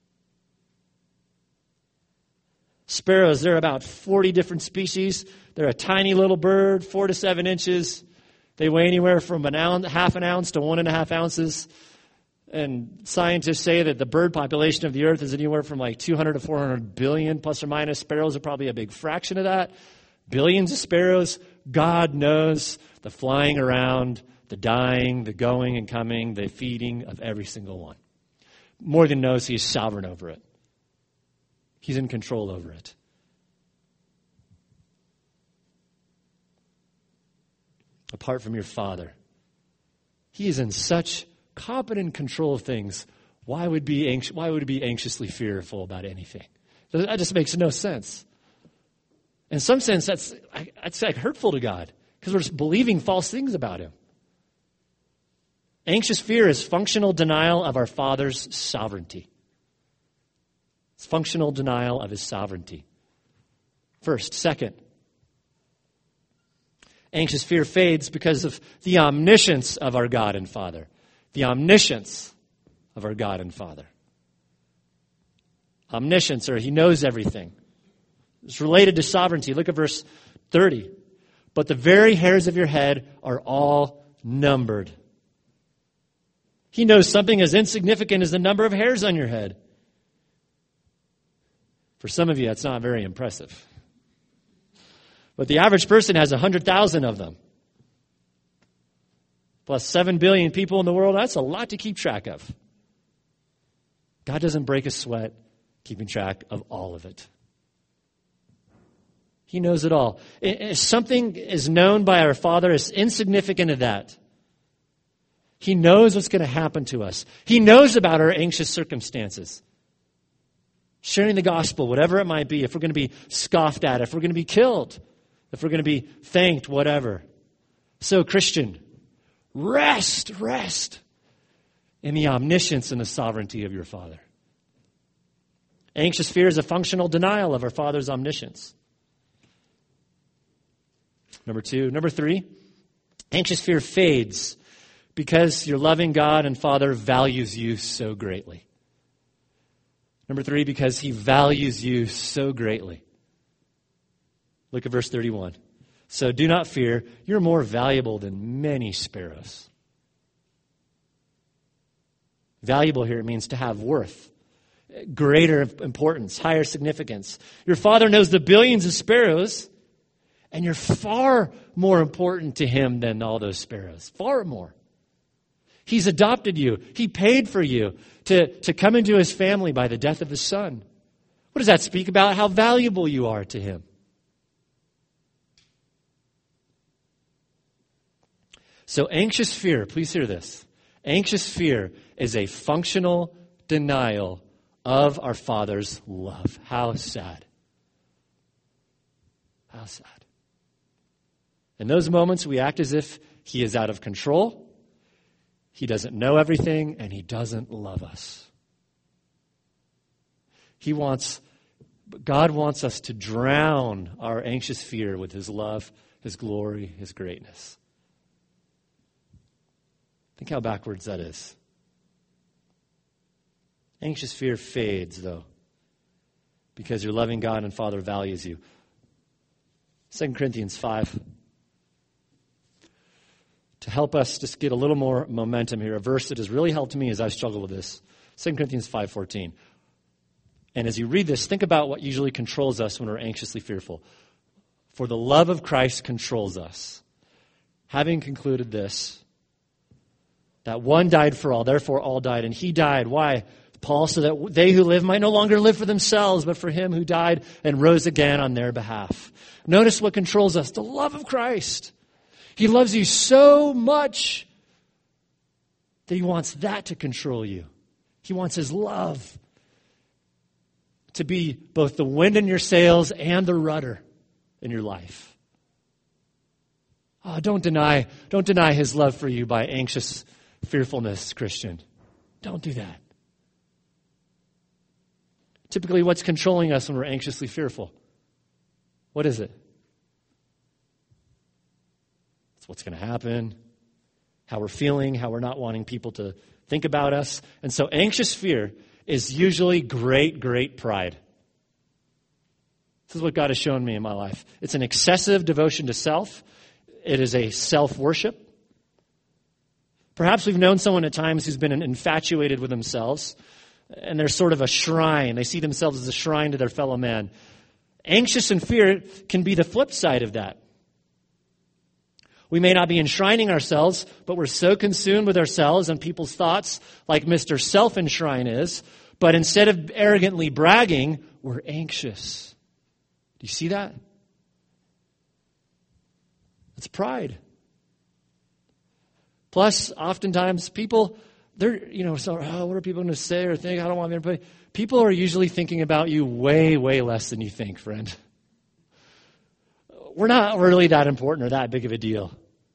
Sparrows, there are about forty different species. They're a tiny little bird, four to seven inches. They weigh anywhere from an ounce, half an ounce to one and a half ounces. And scientists say that the bird population of the earth is anywhere from like two hundred to four hundred billion, plus or minus. Sparrows are probably a big fraction of that. Billions of sparrows. God knows the flying around, the dying, the going and coming, the feeding of every single one. More than knows, he is sovereign over it. He's in control over it. Apart from your Father, he is in such competent control of things. Why would be anx- Why would he be anxiously fearful about anything? That just makes no sense. In some sense, that's that's like hurtful to God because we're just believing false things about him. Anxious fear is functional denial of our Father's sovereignty. It's functional denial of his sovereignty. First. Second, anxious fear fades because of the omniscience of our God and Father. The omniscience of our God and Father. Omniscience, or he knows everything. It's related to sovereignty. Look at verse thirty. But the very hairs of your head are all numbered. He knows something as insignificant as the number of hairs on your head. For some of you, that's not very impressive. But the average person has one hundred thousand of them. Plus seven billion people in the world, that's a lot to keep track of. God doesn't break a sweat keeping track of all of it. He knows it all. If something is known by our Father, as insignificant as that, he knows what's going to happen to us. He knows about our anxious circumstances. Sharing the gospel, whatever it might be, if we're going to be scoffed at, if we're going to be killed, if we're going to be thanked, whatever. So, Christian, rest, rest in the omniscience and the sovereignty of your Father. Anxious fear is a functional denial of our Father's omniscience. Number two. Number three, anxious fear fades because your loving God and Father values you so greatly. Number three, because he values you so greatly. Look at verse thirty-one. So do not fear, you're more valuable than many sparrows. Valuable here means to have worth, greater importance, higher significance. Your Father knows the billions of sparrows, and you're far more important to him than all those sparrows. Far more. He's adopted you. He paid for you to, to come into his family by the death of his Son. What does that speak about? How valuable you are to him. So anxious fear, please hear this. Anxious fear is a functional denial of our Father's love. How sad. How sad. In those moments, we act as if he is out of control, he doesn't know everything, and he doesn't love us. He wants, God wants us to drown our anxious fear with his love, his glory, his greatness. Think how backwards that is. Anxious fear fades, though, because your loving God and Father values you. Second Corinthians five. To help us just get a little more momentum here, a verse that has really helped me as I struggle with this. Second Corinthians five fourteen. And as you read this, think about what usually controls us when we're anxiously fearful. For the love of Christ controls us. Having concluded this, that one died for all, therefore all died. And he died. Why? Paul, so that they who live might no longer live for themselves, but for him who died and rose again on their behalf. Notice what controls us. The love of Christ. He loves you so much that he wants that to control you. He wants his love to be both the wind in your sails and the rudder in your life. Oh, don't deny, don't deny his love for you by anxious fearfulness, Christian. Don't do that. Typically, what's controlling us when we're anxiously fearful? What is it? It's what's going to happen, how we're feeling, how we're not wanting people to think about us. And so anxious fear is usually great, great pride. This is what God has shown me in my life. It's an excessive devotion to self. It is a self-worship. Perhaps we've known someone at times who's been infatuated with themselves, and they're sort of a shrine. They see themselves as a shrine to their fellow man. Anxious and fear can be the flip side of that. We may not be enshrining ourselves, but we're so consumed with ourselves and people's thoughts, like Mister Self-Enshrine is, but instead of arrogantly bragging, we're anxious. Do you see that? It's pride. Plus, oftentimes, people, they're, you know, so, oh, what are people going to say or think? I don't want everybody. People are usually thinking about you way, way less than you think, friend. We're not really that important or that big of a deal.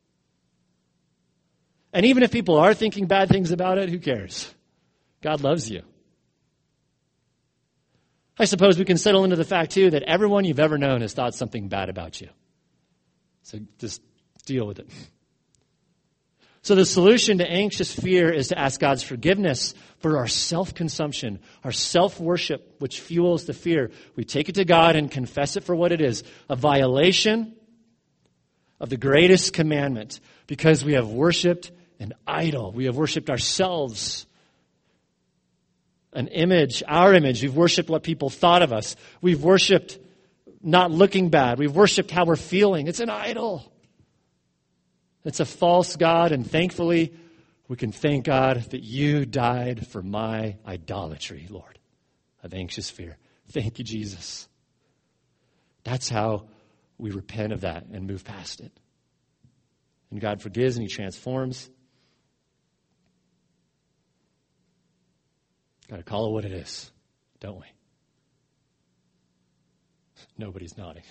And even if people are thinking bad things about it, who cares? God loves you. I suppose we can settle into the fact, too, that everyone you've ever known has thought something bad about you. So just deal with it. So the solution to anxious fear is to ask God's forgiveness for our self-consumption, our self-worship, which fuels the fear. We take it to God and confess it for what it is, a violation of the greatest commandment, because we have worshiped an idol. We have worshiped ourselves, an image, our image. We've worshiped what people thought of us. We've worshiped not looking bad. We've worshiped how we're feeling. It's an idol. It's a false God, and thankfully, we can thank God that you died for my idolatry, Lord, of anxious fear. Thank you, Jesus. That's how we repent of that and move past it. And God forgives and He transforms. Got to call it what it is, don't we? Nobody's nodding.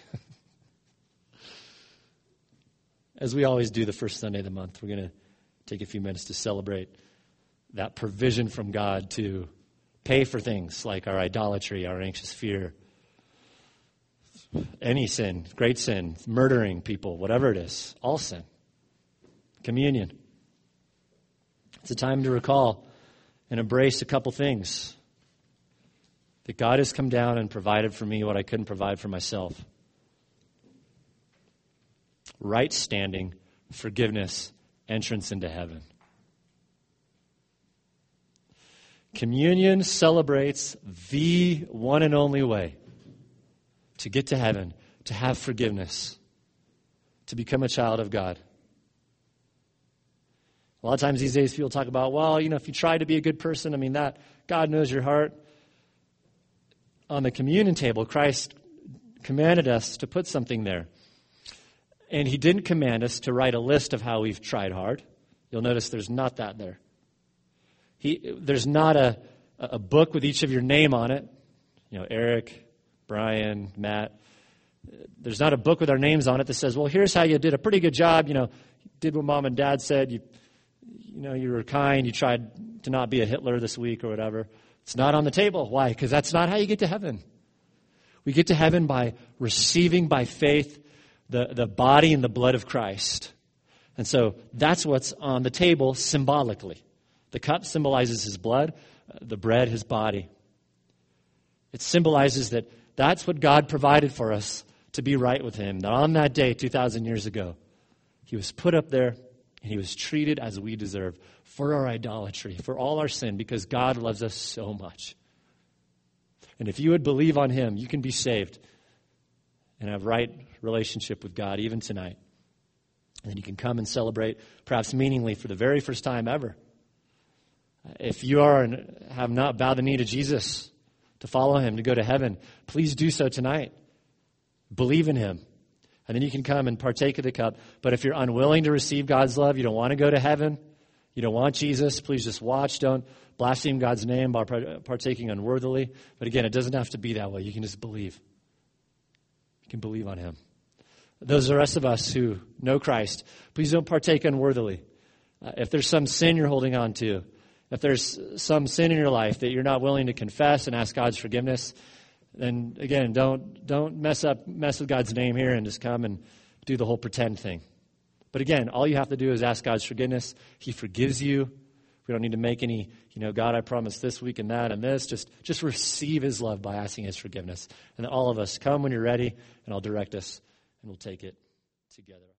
As we always do the first Sunday of the month, we're going to take a few minutes to celebrate that provision from God to pay for things like our idolatry, our anxious fear, any sin, great sin, murdering people, whatever it is, all sin. Communion. It's a time to recall and embrace a couple things. That God has come down and provided for me what I couldn't provide for myself. Right standing, forgiveness, entrance into heaven. Communion celebrates the one and only way to get to heaven, to have forgiveness, to become a child of God. A lot of times these days people talk about, well, you know, if you try to be a good person, I mean, that God knows your heart. On the communion table, Christ commanded us to put something there. And He didn't command us to write a list of how we've tried hard. You'll notice there's not that there. He, there's not a, a book with each of your name on it. You know, Eric, Brian, Matt. There's not a book with our names on it that says, well, here's how you did a pretty good job. You know, did what Mom and Dad said. You, you know, you were kind. You tried to not be a Hitler this week or whatever. It's not on the table. Why? Because that's not how you get to heaven. We get to heaven by receiving by faith the, the body and the blood of Christ. And so that's what's on the table symbolically. The cup symbolizes His blood, the bread His body. It symbolizes that that's what God provided for us to be right with Him. That on that day, two thousand years ago, He was put up there and He was treated as we deserve for our idolatry, for all our sin, because God loves us so much. And if you would believe on Him, you can be saved and have right relationship with God even tonight. And then you can come and celebrate, perhaps meaningly, for the very first time ever. If you are and have not bowed the knee to Jesus to follow Him, to go to heaven, please do so tonight. Believe in Him. And then you can come and partake of the cup. But if you're unwilling to receive God's love, you don't want to go to heaven, you don't want Jesus, please just watch. Don't blaspheme God's name by partaking unworthily. But again, it doesn't have to be that way. You can just believe. You can believe on Him. Those are the rest of us who know Christ. Please don't partake unworthily. Uh, if there's some sin you're holding on to, if there's some sin in your life that you're not willing to confess and ask God's forgiveness, then again, don't don't mess up mess with God's name here and just come and do the whole pretend thing. But again, all you have to do is ask God's forgiveness. He forgives you. We don't need to make any, you know, God, I promise this week and that and this. Just, just receive His love by asking His forgiveness. And then all of us, come when you're ready, and I'll direct us, and we'll take it together.